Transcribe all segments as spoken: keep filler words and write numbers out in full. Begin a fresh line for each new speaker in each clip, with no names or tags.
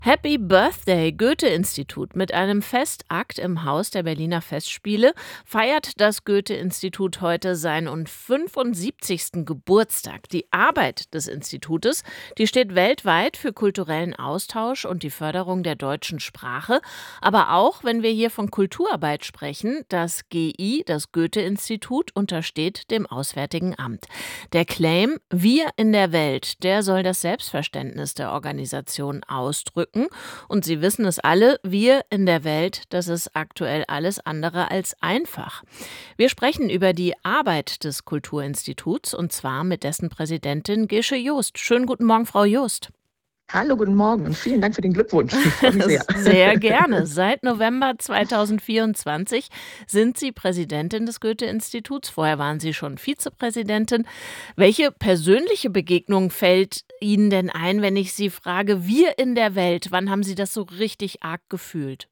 Happy Birthday Goethe-Institut. Mit einem Festakt im Haus der Berliner Festspiele feiert das Goethe-Institut heute seinen fünfundsiebzigsten Geburtstag. Die Arbeit des Institutes, die steht weltweit für kulturellen Austausch und die Förderung der deutschen Sprache. Aber auch, wenn wir hier von Kulturarbeit sprechen, das G I, das Goethe-Institut, untersteht dem Auswärtigen Amt. Der Claim „Wir in der Welt“, der soll das Selbstverständnis der Organisation ausdrücken. Und Sie wissen es alle, wir in der Welt, das ist aktuell alles andere als einfach. Wir sprechen über die Arbeit des Kulturinstituts und zwar mit dessen Präsidentin Gesche Joost. Schönen guten Morgen, Frau Joost.
Hallo, guten Morgen und vielen Dank für den Glückwunsch. Ich freue mich sehr.
Sehr gerne. Seit November zweitausendvierundzwanzig sind Sie Präsidentin des Goethe-Instituts. Vorher waren Sie schon Vizepräsidentin. Welche persönliche Begegnung fällt Ihnen denn ein, wenn ich Sie frage, wir in der Welt? Wann haben Sie das so richtig arg gefühlt?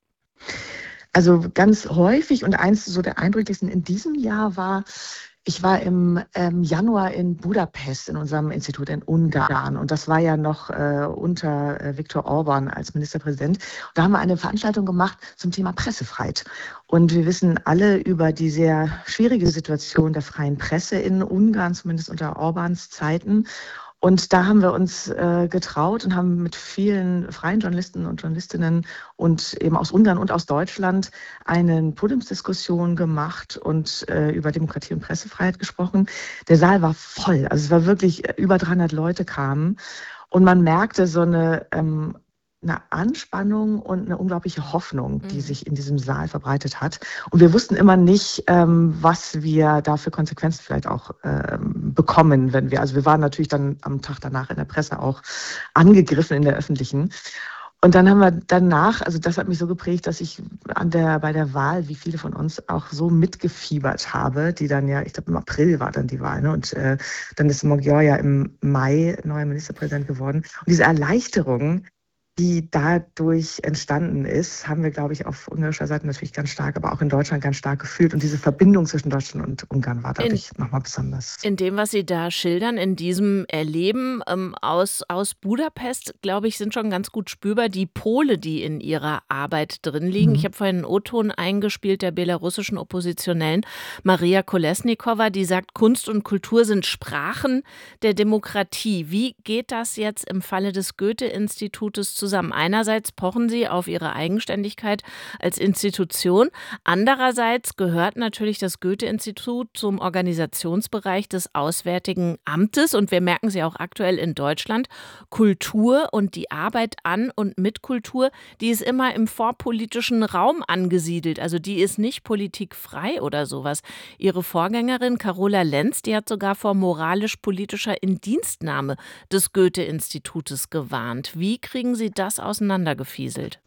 Also ganz häufig und eins so der eindrücklichsten in diesem Jahr war, ich war im ähm, Januar in Budapest in unserem Institut in Ungarn und das war ja noch äh, unter äh, Viktor Orban als Ministerpräsident. Und da haben wir eine Veranstaltung gemacht zum Thema Pressefreiheit. Und wir wissen alle über die sehr schwierige Situation der freien Presse in Ungarn, zumindest unter Orbans Zeiten. Und da haben wir uns äh, getraut und haben mit vielen freien Journalisten und Journalistinnen und eben aus Ungarn und aus Deutschland eine Podiumsdiskussion gemacht und äh, über Demokratie und Pressefreiheit gesprochen. Der Saal war voll, also es war wirklich, äh, über dreihundert Leute kamen und man merkte so eine ähm, eine Anspannung und eine unglaubliche Hoffnung, die
Mhm.
sich in diesem Saal verbreitet hat. Und wir wussten immer nicht, ähm, was wir da für Konsequenzen vielleicht auch ähm, bekommen, wenn wir, also wir waren natürlich dann am Tag danach in der Presse auch angegriffen in der öffentlichen. Und dann haben wir danach, also das hat mich so geprägt, dass ich an der, bei der Wahl, wie viele von uns auch so mitgefiebert habe, die dann ja, ich glaube im April war dann die Wahl, ne? Und äh, dann ist Magyar ja im Mai neuer Ministerpräsident geworden. Und diese Erleichterung, die dadurch entstanden ist, haben wir, glaube ich, auf ungarischer Seite natürlich ganz stark, aber auch in Deutschland ganz stark gefühlt. Und diese Verbindung zwischen Deutschland und Ungarn war
In,
dadurch nochmal besonders.
in dem, was Sie da schildern, in diesem Erleben ähm, aus, aus Budapest, glaube ich, sind schon ganz gut spürbar die Pole, die in Ihrer Arbeit drin liegen. Ich
Mhm.
habe vorhin einen O-Ton eingespielt der belarussischen Oppositionellen Maria Kolesnikova, die sagt, Kunst und Kultur sind Sprachen der Demokratie. Wie geht das jetzt im Falle des Goethe-Institutes zusammen? Einerseits pochen Sie auf Ihre Eigenständigkeit als Institution. Andererseits gehört natürlich das Goethe-Institut zum Organisationsbereich des Auswärtigen Amtes. Und wir merken sie auch aktuell in Deutschland. Kultur und die Arbeit an und mit Kultur, die ist immer im vorpolitischen Raum angesiedelt. Also die ist nicht politikfrei oder sowas. Ihre Vorgängerin Carola Lenz, die hat sogar vor moralisch-politischer Indienstnahme des Goethe-Institutes gewarnt. Wie kriegen Sie das auseinandergefieselt?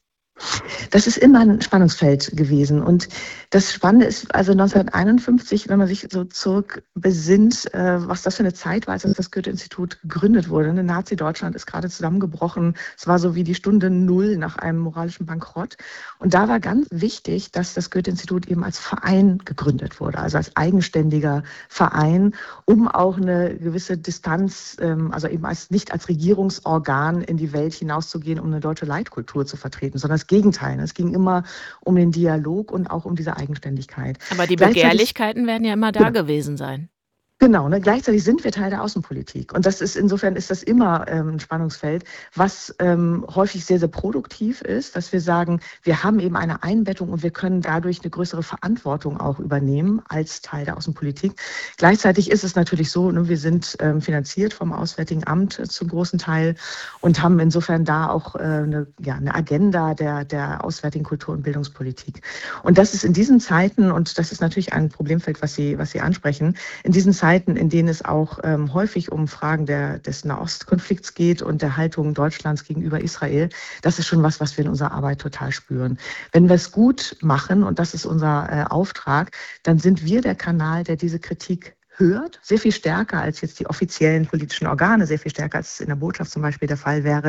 Das ist immer ein Spannungsfeld gewesen. Und das Spannende ist, also neunzehnhunderteinundfünfzig, wenn man sich so zurückbesinnt, äh, was das für eine Zeit war, als das Goethe-Institut gegründet wurde. Ne? Nazi-Deutschland ist gerade zusammengebrochen. Es war so wie die Stunde Null nach einem moralischen Bankrott. Und da war ganz wichtig, dass das Goethe-Institut eben als Verein gegründet wurde, also als eigenständiger Verein, um auch eine gewisse Distanz, ähm, also eben als nicht als Regierungsorgan in die Welt hinauszugehen, um eine deutsche Leitkultur zu vertreten, sondern das Gegenteil. Es ging immer um den Dialog und auch um diese Eigenständigkeit.
Aber die
Gleichzeitig,
Begehrlichkeiten werden ja immer da
genau,
gewesen sein.
Genau, ne? Gleichzeitig sind wir Teil der Außenpolitik. Und das ist insofern ist das immer ähm, ein Spannungsfeld, was ähm, häufig sehr, sehr produktiv ist, dass wir sagen, wir haben eben eine Einbettung und wir können dadurch eine größere Verantwortung auch übernehmen als Teil der Außenpolitik. Gleichzeitig ist es natürlich so, ne, wir sind ähm, finanziert vom Auswärtigen Amt äh, zum großen Teil und haben insofern da auch äh, eine, ja, eine Agenda der, der auswärtigen Kultur- und Bildungspolitik. Und das ist in diesen Zeiten, und das ist natürlich ein Problemfeld, was Sie, was Sie ansprechen, in diesen Zeiten, in denen es auch ähm, häufig um Fragen der, des Nahostkonflikts geht und der Haltung Deutschlands gegenüber Israel, das ist schon was, was wir in unserer Arbeit total spüren. Wenn wir es gut machen, und das ist unser äh, Auftrag, dann sind wir der Kanal, der diese Kritik hört, sehr viel stärker als jetzt die offiziellen politischen Organe, sehr viel stärker als es in der Botschaft zum Beispiel der Fall wäre.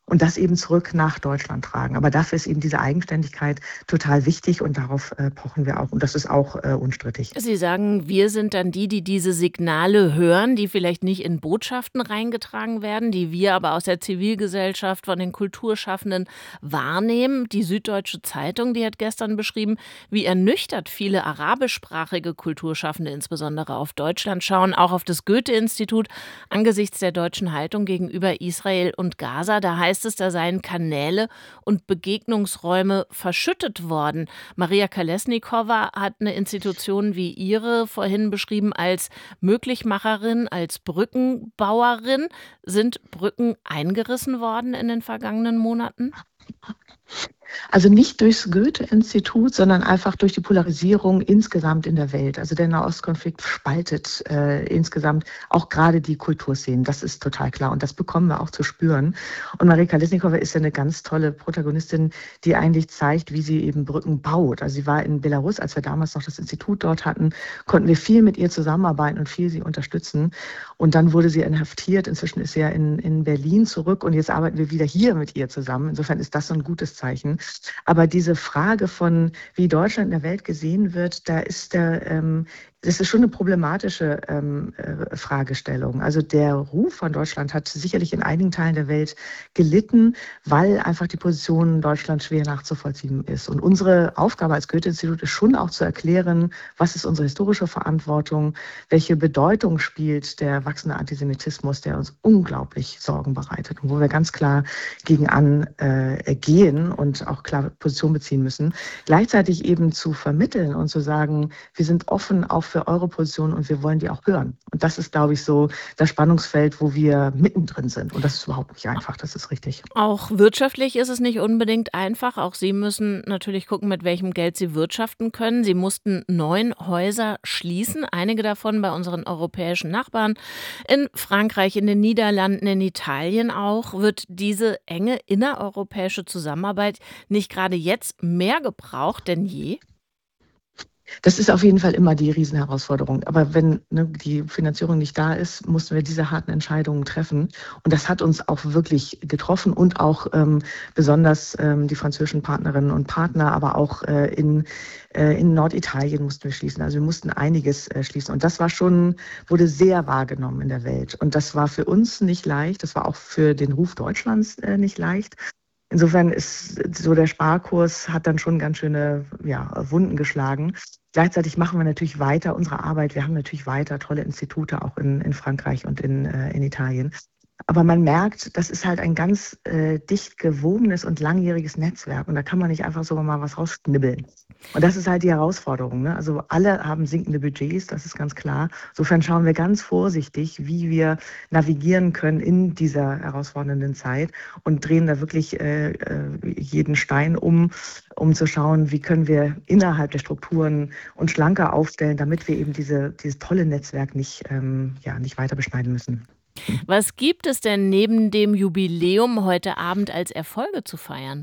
und das eben zurück nach Deutschland tragen. Aber dafür ist eben diese Eigenständigkeit total wichtig und darauf äh, pochen wir auch. Und das ist auch äh, unstrittig.
Sie sagen, wir sind dann die, die diese Signale hören, die vielleicht nicht in Botschaften reingetragen werden, die wir aber aus der Zivilgesellschaft, von den Kulturschaffenden wahrnehmen. Die Süddeutsche Zeitung, die hat gestern beschrieben, wie ernüchtert viele arabischsprachige Kulturschaffende insbesondere auf Deutschland schauen, auch auf das Goethe-Institut angesichts der deutschen Haltung gegenüber Israel und Gaza. Da heißt es, da seien Kanäle und Begegnungsräume verschüttet worden. Maria Kolesnikowa hat eine Institution wie Ihre vorhin beschrieben als Möglichmacherin, als Brückenbauerin. Sind Brücken eingerissen worden in den vergangenen Monaten?
Also nicht durchs Goethe-Institut, sondern einfach durch die Polarisierung insgesamt in der Welt. Also der Nahostkonflikt spaltet äh, insgesamt auch gerade die Kulturszenen. Das ist total klar und das bekommen wir auch zu spüren. Und Maria Kolesnikowa ist ja eine ganz tolle Protagonistin, die eigentlich zeigt, wie sie eben Brücken baut. Also sie war in Belarus, als wir damals noch das Institut dort hatten, konnten wir viel mit ihr zusammenarbeiten und viel sie unterstützen. Und dann wurde sie inhaftiert. Inzwischen ist sie ja in, in Berlin zurück und jetzt arbeiten wir wieder hier mit ihr zusammen. Insofern ist das so ein gutes Zeichen. Aber diese Frage von, wie Deutschland in der Welt gesehen wird, da ist der, ähm, das ist schon eine problematische ähm, äh, Fragestellung. Also der Ruf von Deutschland hat sicherlich in einigen Teilen der Welt gelitten, weil einfach die Position Deutschlands schwer nachzuvollziehen ist. Und unsere Aufgabe als Goethe-Institut ist schon auch zu erklären, was ist unsere historische Verantwortung, welche Bedeutung spielt der wachsende Antisemitismus, der uns unglaublich Sorgen bereitet und wo wir ganz klar gegen an äh, gehen und auch klar Position beziehen müssen. Gleichzeitig eben zu vermitteln und zu sagen, wir sind offen auch für eure Position und wir wollen die auch hören. Und das ist, glaube ich, so das Spannungsfeld, wo wir mittendrin sind. Und das ist überhaupt nicht einfach, das ist richtig.
Auch wirtschaftlich ist es nicht unbedingt einfach. Auch Sie müssen natürlich gucken, mit welchem Geld Sie wirtschaften können. Sie mussten neun Häuser schließen, einige davon bei unseren europäischen Nachbarn. In Frankreich, in den Niederlanden, in Italien auch. Wird diese enge innereuropäische Zusammenarbeit nicht gerade jetzt mehr gebraucht denn je?
Das ist auf jeden Fall immer die Riesenherausforderung. Aber wenn ne, die Finanzierung nicht da ist, mussten wir diese harten Entscheidungen treffen. Und das hat uns auch wirklich getroffen und auch ähm, besonders ähm, die französischen Partnerinnen und Partner, aber auch äh, in, äh, in Norditalien mussten wir schließen. Also wir mussten einiges äh, schließen. Und das war schon, wurde sehr wahrgenommen in der Welt. Und das war für uns nicht leicht. Das war auch für den Ruf Deutschlands äh, nicht leicht. Insofern ist so der Sparkurs hat dann schon ganz schöne ja, Wunden geschlagen. Gleichzeitig machen wir natürlich weiter unsere Arbeit. Wir haben natürlich weiter tolle Institute auch in, in Frankreich und in, äh, in Italien. Aber man merkt, das ist halt ein ganz äh, dicht gewobenes und langjähriges Netzwerk. Und da kann man nicht einfach so mal was rausschnibbeln. Und das ist halt die Herausforderung. Ne? Also alle haben sinkende Budgets, das ist ganz klar. Insofern schauen wir ganz vorsichtig, wie wir navigieren können in dieser herausfordernden Zeit und drehen da wirklich äh, jeden Stein um, um zu schauen, wie können wir innerhalb der Strukturen uns schlanker aufstellen, damit wir eben diese, dieses tolle Netzwerk nicht, ähm, ja, nicht weiter beschneiden müssen.
Was gibt es denn neben dem Jubiläum heute Abend als Erfolge zu feiern?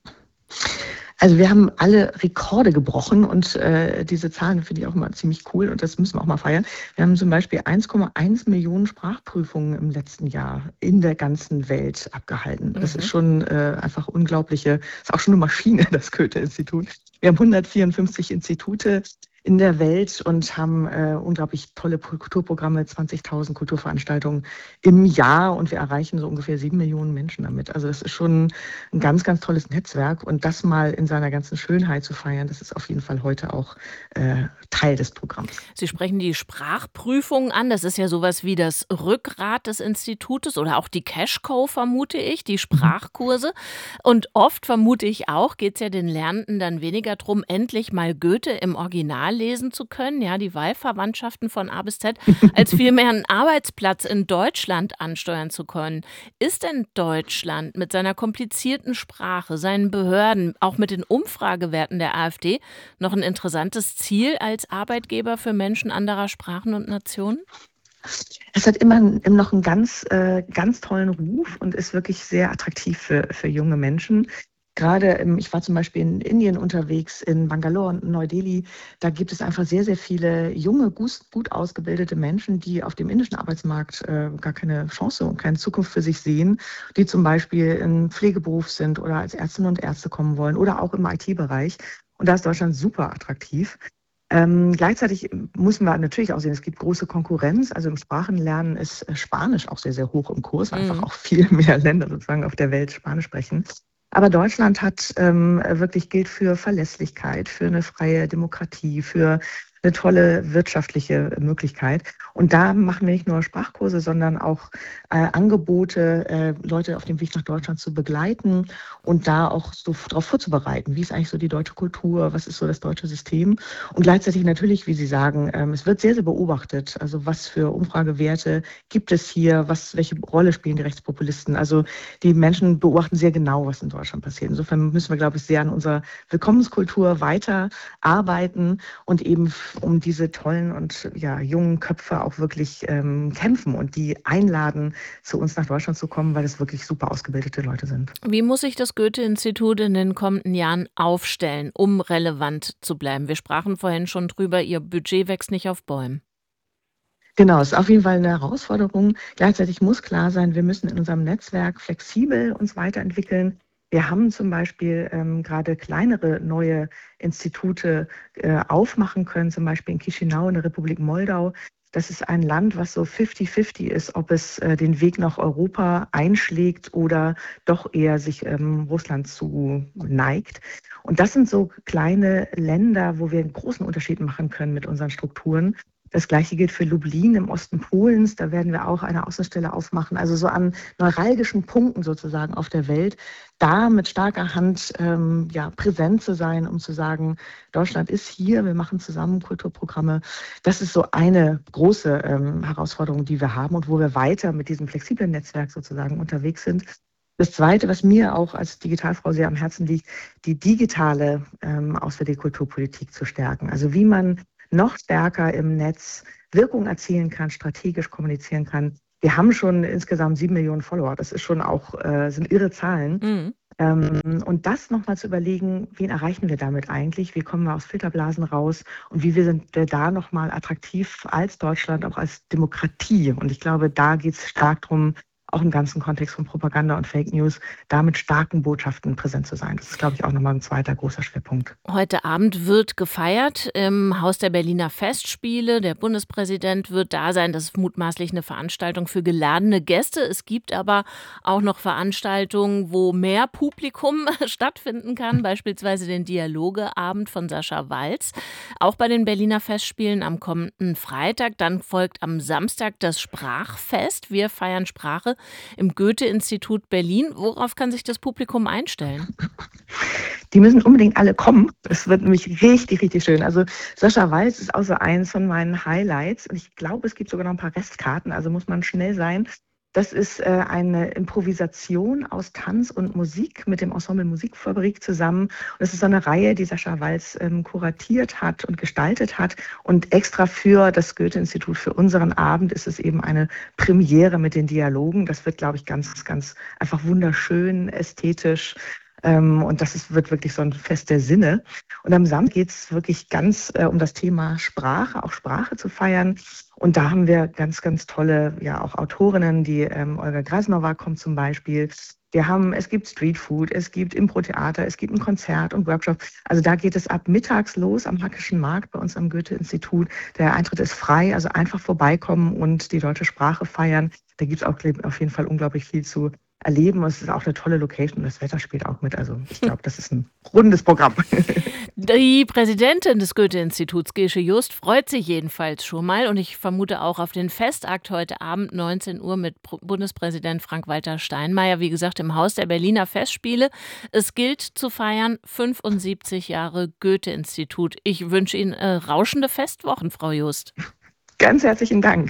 Also wir haben alle Rekorde gebrochen und äh, diese Zahlen finde ich auch immer ziemlich cool und das müssen wir auch mal feiern. Wir haben zum Beispiel eins Komma eins Millionen Sprachprüfungen im letzten Jahr in der ganzen Welt abgehalten. Das mhm. ist schon äh, einfach unglaubliche, ist auch schon eine Maschine, das Goethe-Institut. Wir haben hundertvierundfünfzig Institute in der Welt und haben äh, unglaublich tolle Kulturprogramme, zwanzigtausend Kulturveranstaltungen im Jahr und wir erreichen so ungefähr sieben Millionen Menschen damit. Also das ist schon ein ganz, ganz tolles Netzwerk und das mal in seiner ganzen Schönheit zu feiern, das ist auf jeden Fall heute auch äh, Teil des Programms.
Sie sprechen die Sprachprüfungen an, das ist ja sowas wie das Rückgrat des Institutes oder auch die Cash-Cow, vermute ich, die Sprachkurse. Und oft, vermute ich auch, geht es ja den Lernenden dann weniger darum, endlich mal Goethe im Original lesen zu können, ja, die Wahlverwandtschaften von A bis Z, als vielmehr einen Arbeitsplatz in Deutschland ansteuern zu können. Ist denn Deutschland mit seiner komplizierten Sprache, seinen Behörden, auch mit den Umfragewerten der AfD noch ein interessantes Ziel als Arbeitgeber für Menschen anderer Sprachen und Nationen?
Es hat immer noch einen ganz, äh, ganz tollen Ruf und ist wirklich sehr attraktiv für, für junge Menschen. Gerade, ähm, ich war zum Beispiel in Indien unterwegs, in Bangalore und Neu-Delhi. Da gibt es einfach sehr, sehr viele junge, gut, gut ausgebildete Menschen, die auf dem indischen Arbeitsmarkt äh, gar keine Chance und keine Zukunft für sich sehen, die zum Beispiel im Pflegeberuf sind oder als Ärztinnen und Ärzte kommen wollen oder auch im I T-Bereich. Und da ist Deutschland super attraktiv. Ähm, gleichzeitig müssen wir natürlich auch sehen, es gibt große Konkurrenz. Also im Sprachenlernen ist äh, Spanisch auch sehr, sehr hoch im Kurs, weil einfach
Mhm.
auch viel mehr Länder sozusagen auf der Welt Spanisch sprechen. Aber Deutschland hat ähm, wirklich gilt für Verlässlichkeit, für eine freie Demokratie, für eine tolle wirtschaftliche Möglichkeit. Und da machen wir nicht nur Sprachkurse, sondern auch äh, Angebote, äh, Leute auf dem Weg nach Deutschland zu begleiten und da auch so darauf vorzubereiten. Wie ist eigentlich so die deutsche Kultur? Was ist so das deutsche System? Und gleichzeitig natürlich, wie Sie sagen, ähm, es wird sehr, sehr beobachtet. Also was für Umfragewerte gibt es hier? Was, welche Rolle spielen die Rechtspopulisten? Also die Menschen beobachten sehr genau, was in Deutschland passiert. Insofern müssen wir, glaube ich, sehr an unserer Willkommenskultur weiter arbeiten und eben um diese tollen und ja, jungen Köpfe auch wirklich ähm, kämpfen und die einladen, zu uns nach Deutschland zu kommen, weil es wirklich super ausgebildete Leute sind.
Wie muss sich das Goethe-Institut in den kommenden Jahren aufstellen, um relevant zu bleiben? Wir sprachen vorhin schon drüber, Ihr Budget wächst nicht auf Bäumen.
Genau, es ist auf jeden Fall eine Herausforderung. Gleichzeitig muss klar sein, wir müssen in unserem Netzwerk flexibel uns weiterentwickeln. Wir haben zum Beispiel ähm, gerade kleinere neue Institute äh, aufmachen können, zum Beispiel in Chișinău in der Republik Moldau. Das ist ein Land, was so fifty fifty ist, ob es äh, den Weg nach Europa einschlägt oder doch eher sich ähm, Russland zu neigt. Und das sind so kleine Länder, wo wir einen großen Unterschied machen können mit unseren Strukturen. Das Gleiche gilt für Lublin im Osten Polens. Da werden wir auch eine Außenstelle aufmachen. Also so an neuralgischen Punkten sozusagen auf der Welt, da mit starker Hand ähm, ja, präsent zu sein, um zu sagen, Deutschland ist hier, wir machen zusammen Kulturprogramme. Das ist so eine große ähm, Herausforderung, die wir haben und wo wir weiter mit diesem flexiblen Netzwerk sozusagen unterwegs sind. Das Zweite, was mir auch als Digitalfrau sehr am Herzen liegt, die digitale ähm, Auswärtige Kulturpolitik zu stärken. Also wie man noch stärker im Netz Wirkung erzielen kann, strategisch kommunizieren kann. Wir haben schon insgesamt sieben Millionen Follower. Das ist schon auch, äh, sind irre Zahlen.
Mhm.
Ähm, und das nochmal zu überlegen, wen erreichen wir damit eigentlich? Wie kommen wir aus Filterblasen raus? Und wie wir sind wir da nochmal attraktiv als Deutschland, auch als Demokratie? Und ich glaube, da geht es stark darum, auch im ganzen Kontext von Propaganda und Fake News, da mit starken Botschaften präsent zu sein. Das ist, glaube ich, auch nochmal ein zweiter großer Schwerpunkt.
Heute Abend wird gefeiert im Haus der Berliner Festspiele. Der Bundespräsident wird da sein. Das ist mutmaßlich eine Veranstaltung für geladene Gäste. Es gibt aber auch noch Veranstaltungen, wo mehr Publikum stattfinden kann, beispielsweise den Dialogeabend von Sascha Walz. Auch bei den Berliner Festspielen am kommenden Freitag. Dann folgt am Samstag das Sprachfest. Wir feiern Sprache im Goethe-Institut Berlin. Worauf kann sich das Publikum einstellen?
Die müssen unbedingt alle kommen. Es wird nämlich richtig, richtig schön. Also Sascha Walz ist auch so eins von meinen Highlights. Und ich glaube, es gibt sogar noch ein paar Restkarten, also muss man schnell sein. Das ist äh, eine Improvisation aus Tanz und Musik mit dem Ensemble Musikfabrik zusammen. Und das ist so eine Reihe, die Sascha Walz ähm, kuratiert hat und gestaltet hat. Und extra für das Goethe-Institut, für unseren Abend, ist es eben eine Premiere mit den Dialogen. Das wird, glaube ich, ganz, ganz einfach wunderschön, ästhetisch. Ähm, und das ist, wird wirklich so ein Fest der Sinne. Und am Samstag geht es wirklich ganz äh, um das Thema Sprache, auch Sprache zu feiern. Und da haben wir ganz, ganz tolle, ja, auch Autorinnen, die ähm, Olga Grasnova kommt zum Beispiel. Wir haben, es gibt Streetfood, es gibt Impro-Theater, es gibt ein Konzert und Workshop. Also da geht es ab mittags los am Hackischen Markt bei uns am Goethe-Institut. Der Eintritt ist frei, also einfach vorbeikommen und die deutsche Sprache feiern. Da gibt es auch auf jeden Fall unglaublich viel zu erleben. Es ist auch eine tolle Location und das Wetter spielt auch mit. Also ich glaube, das ist ein rundes Programm.
Die Präsidentin des Goethe-Instituts, Gesche Just, freut sich jedenfalls schon mal und ich vermute auch auf den Festakt heute Abend neunzehn Uhr mit Bundespräsident Frank-Walter Steinmeier, wie gesagt, im Haus der Berliner Festspiele. Es gilt zu feiern fünfundsiebzig Jahre Goethe-Institut. Ich wünsche Ihnen äh, rauschende Festwochen, Frau Just.
Ganz herzlichen Dank.